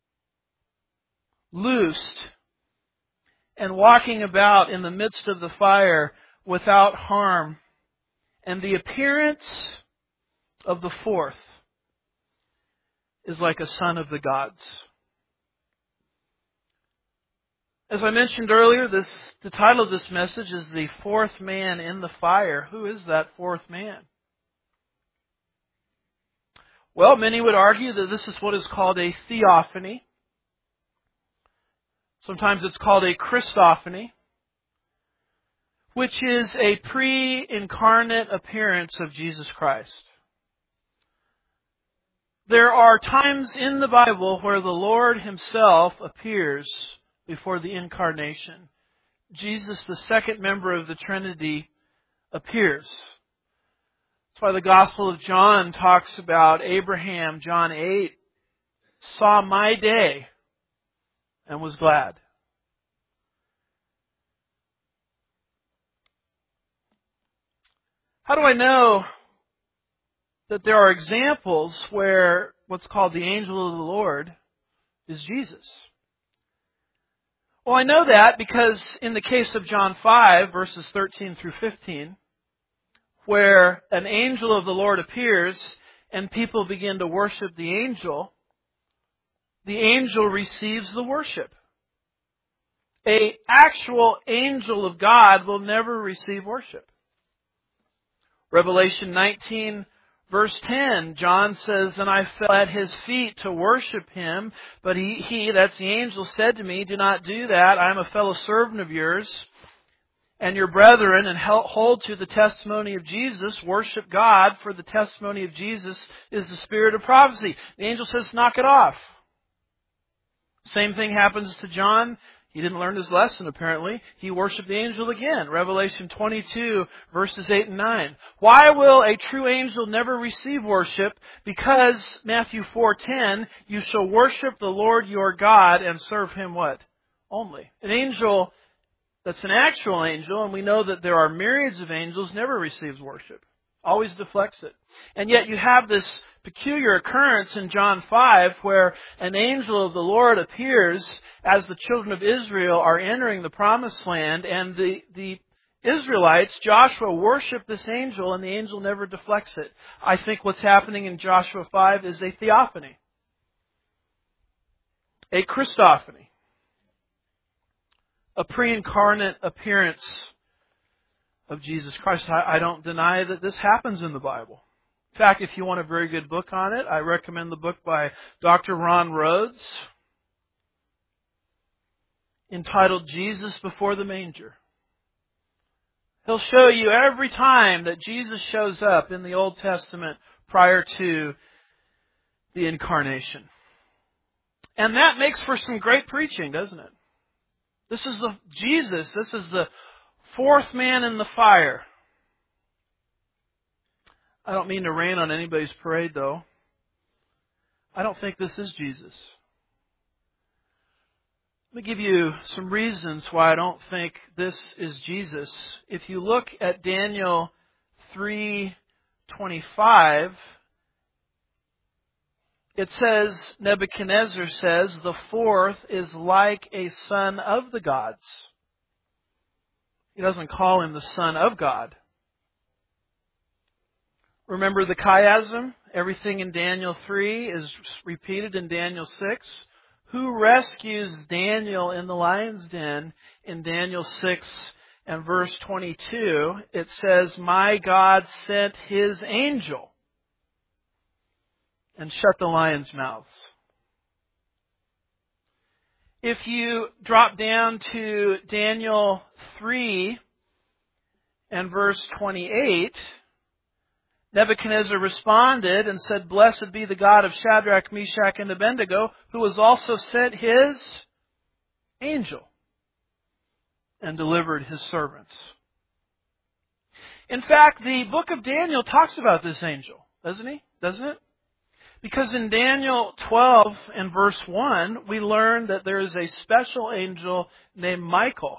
loosed and walking about in the midst of the fire without harm. And the appearance of the fourth is like a son of the gods." As I mentioned earlier, this the title of this message is "The Fourth Man in the Fire." Who is that fourth man? Well, many would argue that this is what is called a theophany. Sometimes it's called a Christophany, which is a pre-incarnate appearance of Jesus Christ. There are times in the Bible where the Lord Himself appears before the incarnation. Jesus, the second member of the Trinity, appears. That's why the Gospel of John talks about Abraham, John eight, saw my day and was glad. How do I know that there are examples where what's called the angel of the Lord is Jesus? Well, I know that because in the case of John five, verses thirteen through fifteen, where an angel of the Lord appears and people begin to worship the angel, the angel receives the worship. An actual angel of God will never receive worship. Revelation nineteen, verse ten, John says, "And I fell at His feet to worship Him, but he, he, that's the angel, said to me, 'Do not do that. I am a fellow servant of yours and your brethren, and hold to the testimony of Jesus. Worship God, for the testimony of Jesus is the spirit of prophecy.'" The angel says, "Knock it off." Same thing happens to John. He didn't learn his lesson, apparently. He worshiped the angel again. Revelation twenty-two, verses eight and nine. Why will a true angel never receive worship? Because, Matthew four ten, "You shall worship the Lord your God and serve Him" what? Only. An angel that's an actual angel, and we know that there are myriads of angels, never receives worship. Always deflects it. And yet you have this peculiar occurrence in John five where an angel of the Lord appears as the children of Israel are entering the promised land, and the, the Israelites, Joshua, worship this angel, and the angel never deflects it. I think what's happening in Joshua five is a theophany. A Christophany. A pre-incarnate appearance of Jesus Christ. I, I don't deny that this happens in the Bible. In fact, if you want a very good book on it, I recommend the book by Doctor Ron Rhodes entitled "Jesus Before the Manger." He'll show you every time that Jesus shows up in the Old Testament prior to the incarnation. And that makes for some great preaching, doesn't it? This is the Jesus, this is the fourth man in the fire. I don't mean to rain on anybody's parade, though. I don't think this is Jesus. Let me give you some reasons why I don't think this is Jesus. If you look at Daniel three twenty-five, it says, Nebuchadnezzar says, the fourth is like a son of the gods. He doesn't call him the son of God. Remember the chiasm? Everything in Daniel three is repeated in Daniel six. Who rescues Daniel in the lion's den in Daniel six and verse twenty-two? It says, my God sent His angel and shut the lions' mouths. If you drop down to Daniel three and verse twenty-eight, Nebuchadnezzar responded and said, blessed be the God of Shadrach, Meshach, and Abednego, who has also sent His angel and delivered His servants. In fact, the book of Daniel talks about this angel, doesn't he? Doesn't it? Because in Daniel twelve and verse one, we learn that there is a special angel named Michael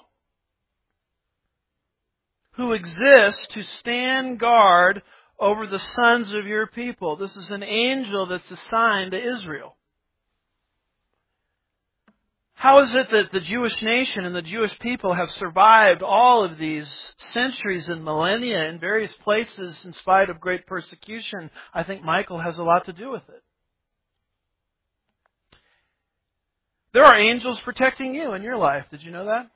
who exists to stand guard over the sons of your people. This is an angel that's assigned to Israel. How is it that the Jewish nation and the Jewish people have survived all of these centuries and millennia in various places in spite of great persecution? I think Michael has a lot to do with it. There are angels protecting you in your life. Did you know that?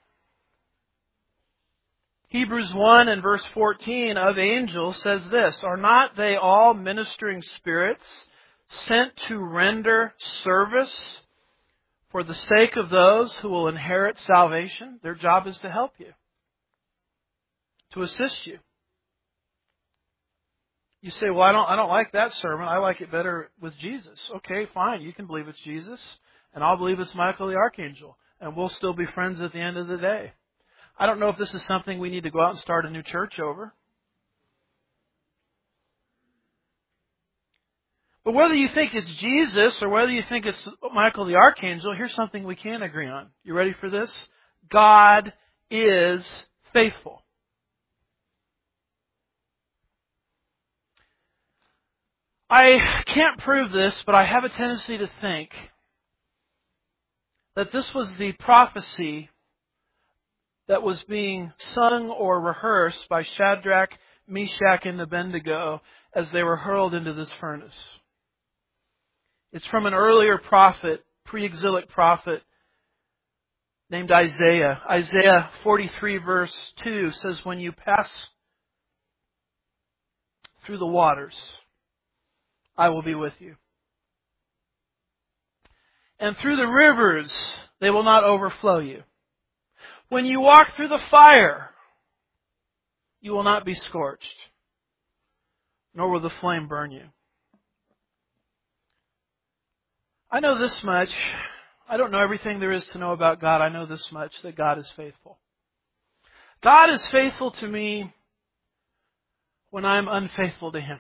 Hebrews one and verse fourteen of angels says this, are not they all ministering spirits sent to render service for the sake of those who will inherit salvation? Their job is to help you, to assist you. You say, well, I don't, I don't like that sermon. I like it better with Jesus. Okay, fine. You can believe it's Jesus, and I'll believe it's Michael the Archangel, and we'll still be friends at the end of the day. I don't know if this is something we need to go out and start a new church over. But whether you think it's Jesus or whether you think it's Michael the Archangel, here's something we can agree on. You ready for this? God is faithful. I can't prove this, but I have a tendency to think that this was the prophecy that was being sung or rehearsed by Shadrach, Meshach, and Abednego as they were hurled into this furnace. It's from an earlier prophet, pre-exilic prophet, named Isaiah. Isaiah forty-three verse two says, when you pass through the waters, I will be with you. And through the rivers, they will not overflow you. When you walk through the fire, you will not be scorched, nor will the flame burn you. I know this much. I don't know everything there is to know about God. I know this much, that God is faithful. God is faithful to me when I'm unfaithful to Him.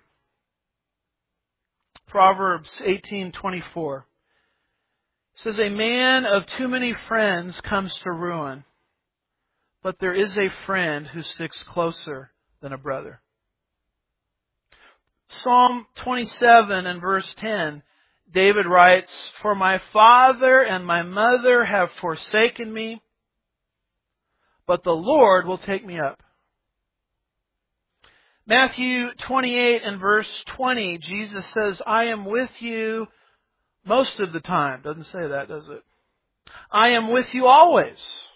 Proverbs eighteen twenty-four says, a man of too many friends comes to ruin, but there is a friend who sticks closer than a brother. Psalm twenty-seven and verse ten, David writes, for my father and my mother have forsaken me, but the Lord will take me up. Matthew twenty-eight and verse twenty, Jesus says, I am with you most of the time. Doesn't say that, does it? I am with you always,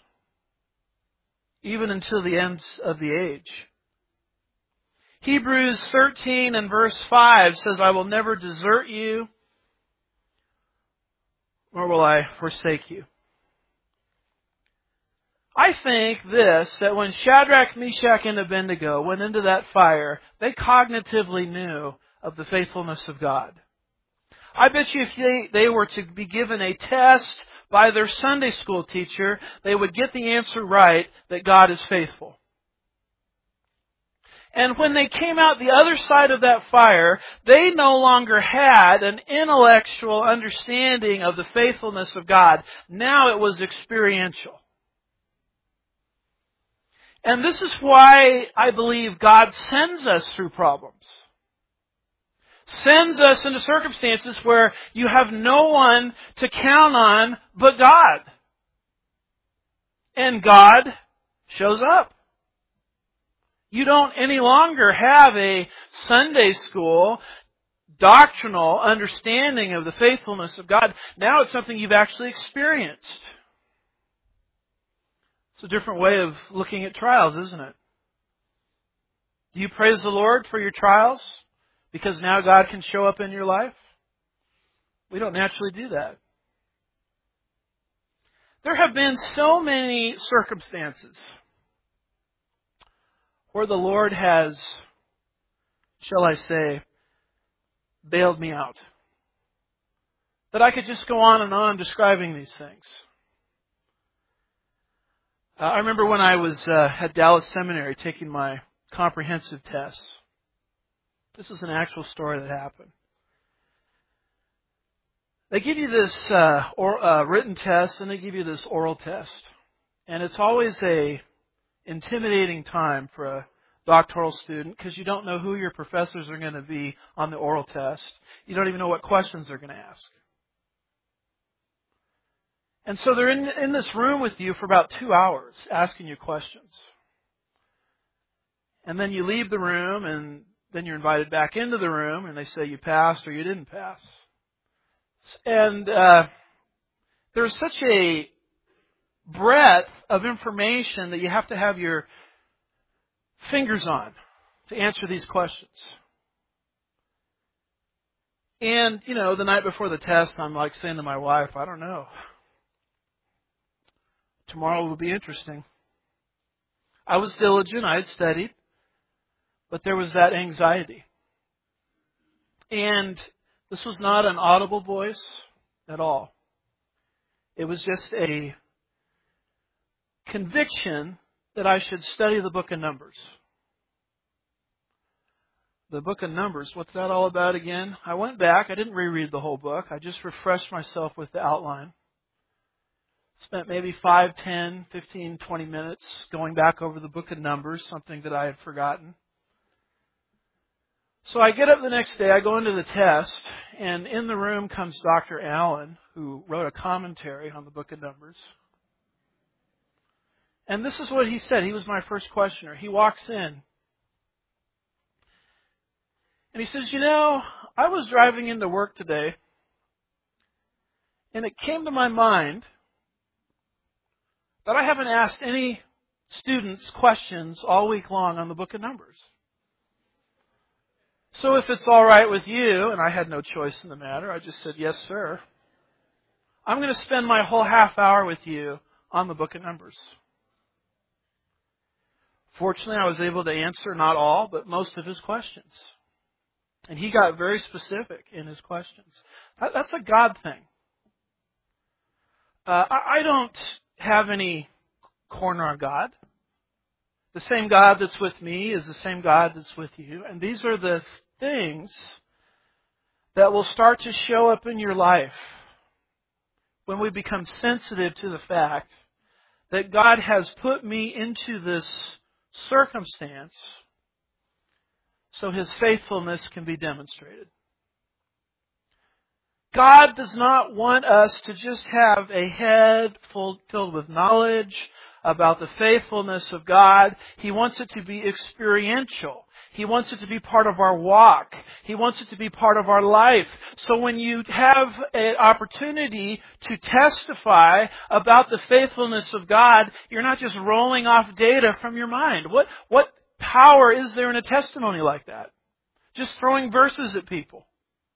even until the ends of the age. Hebrews thirteen and verse five says, I will never desert you, nor will I forsake you. I think this, that when Shadrach, Meshach, and Abednego went into that fire, they cognitively knew of the faithfulness of God. I bet you if they, they were to be given a test by their Sunday school teacher, they would get the answer right, that God is faithful. And when they came out the other side of that fire, they no longer had an intellectual understanding of the faithfulness of God. Now it was experiential. And this is why I believe God sends us through problems. Sends us into circumstances where you have no one to count on but God. And God shows up. You don't any longer have a Sunday school doctrinal understanding of the faithfulness of God. Now it's something you've actually experienced. It's a different way of looking at trials, isn't it? Do you praise the Lord for your trials because now God can show up in your life? We don't naturally do that. There have been so many circumstances where the Lord has, shall I say, bailed me out, that I could just go on and on describing these things. Uh, I remember when I was uh, at Dallas Seminary taking my comprehensive tests. This is an actual story that happened. They give you this uh, or, uh, written test and they give you this oral test. And it's always a intimidating time for a doctoral student because you don't know who your professors are going to be on the oral test. You don't even know what questions they're going to ask. And so they're in, in this room with you for about two hours asking you questions. And then you leave the room and then you're invited back into the room and they say you passed or you didn't pass. And uh, there's such a breadth of information that you have to have your fingers on to answer these questions. And, you know, the night before the test, I'm like saying to my wife, I don't know. Tomorrow will be interesting. I was diligent, I had studied, but there was that anxiety. And this was not an audible voice at all. It was just a conviction that I should study the book of Numbers. The book of Numbers, what's that all about again? I went back, I didn't reread the whole book, I just refreshed myself with the outline. Spent maybe five, ten, fifteen, twenty minutes going back over the book of Numbers, something that I had forgotten. So I get up the next day, I go into the test, and in the room comes Doctor Allen, who wrote a commentary on the book of Numbers. And this is what he said. He was my first questioner. He walks in, and he says, you know, I was driving into work today, and it came to my mind that I haven't asked any students questions all week long on the book of Numbers. So if it's all right with you, and I had no choice in the matter, I just said, yes, sir. I'm going to spend my whole half hour with you on the book of Numbers. Fortunately, I was able to answer not all, but most of his questions. And he got very specific in his questions. That's a God thing. Uh, I don't have any corner on God. The same God that's with me is the same God that's with you. And these are the things that will start to show up in your life when we become sensitive to the fact that God has put me into this circumstance so His faithfulness can be demonstrated. God does not want us to just have a head full, filled with knowledge about the faithfulness of God. He wants it to be experiential. He wants it to be part of our walk. He wants it to be part of our life. So when you have an opportunity to testify about the faithfulness of God, you're not just rolling off data from your mind. What, what power is there in a testimony like that? Just throwing verses at people.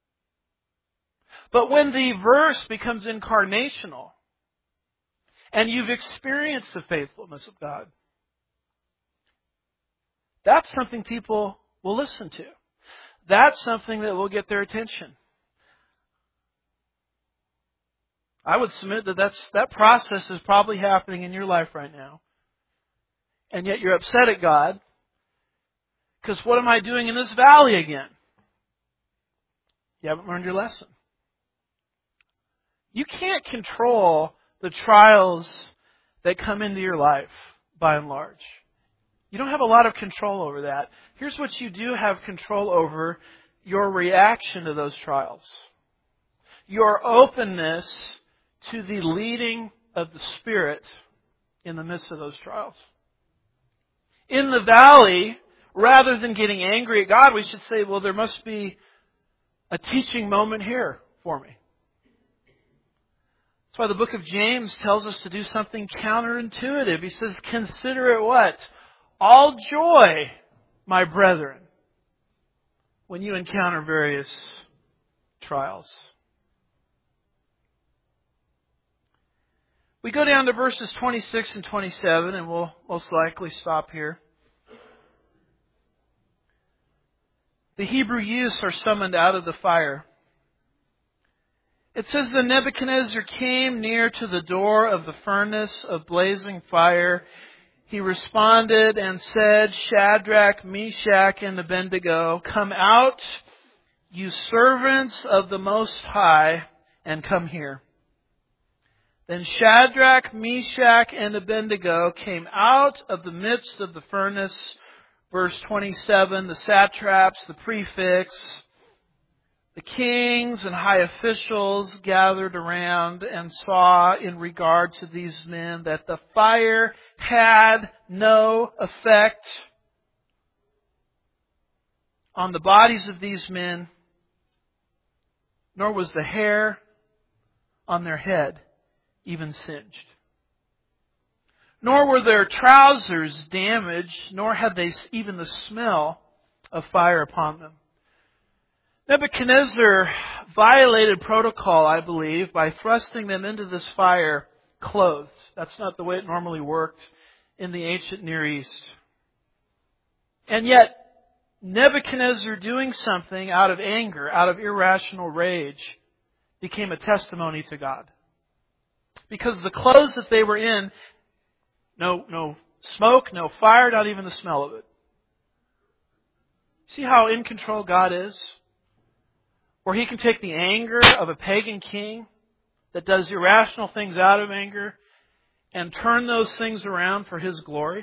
But when the verse becomes incarnational, and you've experienced the faithfulness of God, that's something people will listen to. That's something that will get their attention. I would submit that that's, that process is probably happening in your life right now. And yet you're upset at God Because what am I doing in this valley again? You haven't learned your lesson. You can't control the trials that come into your life, by and large. You don't have a lot of control over that. Here's what you do have control over: your reaction to those trials. Your openness to the leading of the Spirit in the midst of those trials. In the valley, rather than getting angry at God, we should say, well, there must be a teaching moment here for me. That's why the book of James tells us to do something counterintuitive. He says, consider it what? All joy, my brethren, when you encounter various trials. We go down to verses twenty-six and twenty-seven, and we'll most likely stop here. The Hebrew youths are summoned out of the fire. It says that Nebuchadnezzar came near to the door of the furnace of blazing fire. He responded and said, Shadrach, Meshach, and Abednego, come out, you servants of the Most High, and come here. Then Shadrach, Meshach, and Abednego came out of the midst of the furnace. Verse twenty-seven, the satraps, the prefects, the kings and high officials gathered around and saw in regard to these men that the fire had no effect on the bodies of these men, nor was the hair on their head even singed. Nor were their trousers damaged, nor had they even the smell of fire upon them. Nebuchadnezzar violated protocol, I believe, by thrusting them into this fire clothed. That's not the way it normally worked in the ancient Near East. And yet, Nebuchadnezzar doing something out of anger, out of irrational rage, became a testimony to God. Because the clothes that they were in, no, no smoke, no fire, not even the smell of it. See how in control God is? Where He can take the anger of a pagan king that does irrational things out of anger and turn those things around for His glory.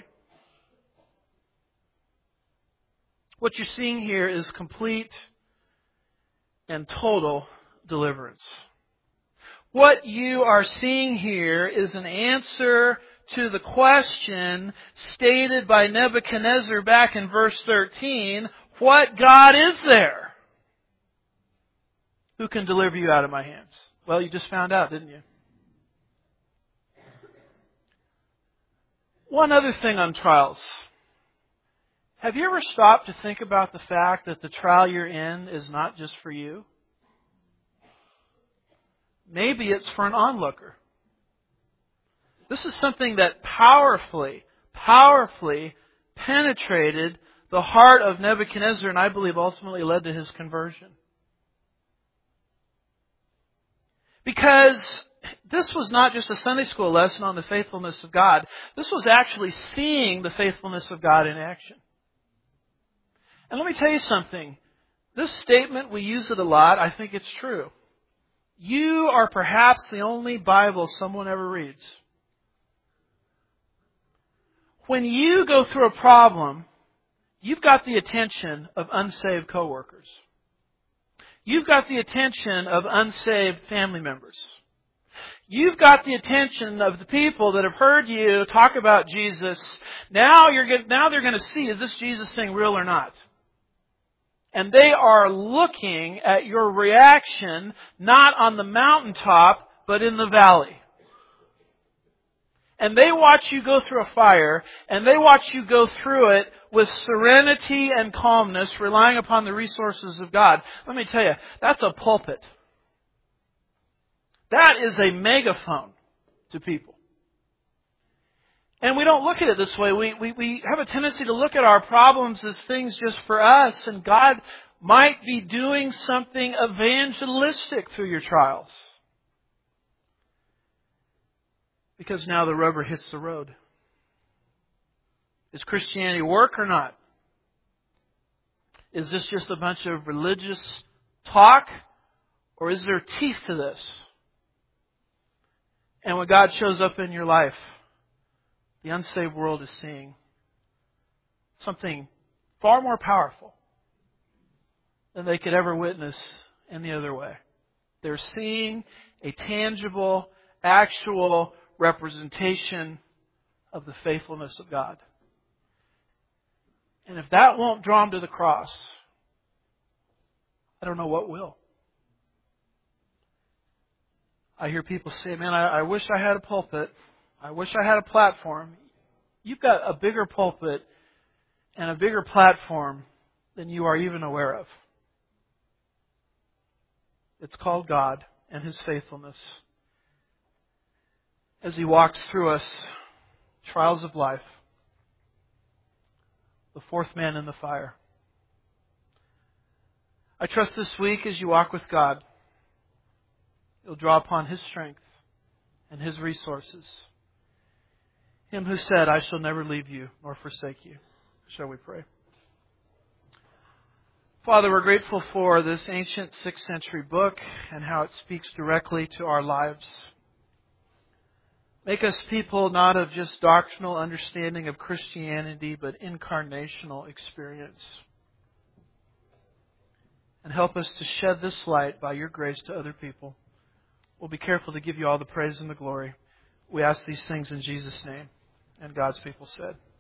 What you're seeing here is complete and total deliverance. What you are seeing here is an answer to the question stated by Nebuchadnezzar back in verse thirteen, what God is there who can deliver you out of my hands? Well, you just found out, didn't you? One other thing on trials. Have you ever stopped to think about the fact that the trial you're in is not just for you? Maybe it's for an onlooker. This is something that powerfully, powerfully penetrated the heart of Nebuchadnezzar and I believe ultimately led to his conversion. Because this was not just a Sunday school lesson on the faithfulness of God. This was actually seeing the faithfulness of God in action. And let me tell you something. This statement, we use it a lot. I think it's true. You are perhaps the only Bible someone ever reads. When you go through a problem, you've got the attention of unsaved coworkers. You've got the attention of unsaved family members. You've got the attention of the people that have heard you talk about Jesus. Now you're get, now they're going to see, is this Jesus thing real or not? And they are looking at your reaction not on the mountaintop, but in the valley. And they watch you go through a fire, and they watch you go through it with serenity and calmness, relying upon the resources of God. Let me tell you, that's a pulpit. That is a megaphone to people. And we don't look at it this way. We, we, we have a tendency to look at our problems as things just for us, and God might be doing something evangelistic through your trials. Because now the rubber hits the road. Does Christianity work or not? Is this just a bunch of religious talk? Or is there teeth to this? And when God shows up in your life, the unsaved world is seeing something far more powerful than they could ever witness any other way. They're seeing a tangible, actual representation of the faithfulness of God. And if that won't draw them to the cross, I don't know what will. I hear people say, man, I, I wish I had a pulpit. I wish I had a platform. You've got a bigger pulpit and a bigger platform than you are even aware of. It's called God and His faithfulness. As He walks through us, trials of life, the fourth man in the fire. I trust this week as you walk with God, you'll draw upon His strength and His resources. Him who said, I shall never leave you nor forsake you. Shall we pray? Father, we're grateful for this ancient sixth century book and how it speaks directly to our lives. Make us people not of just doctrinal understanding of Christianity, but incarnational experience. And help us to shed this light by your grace to other people. We'll be careful to give you all the praise and the glory. We ask these things in Jesus' name. And God's people said.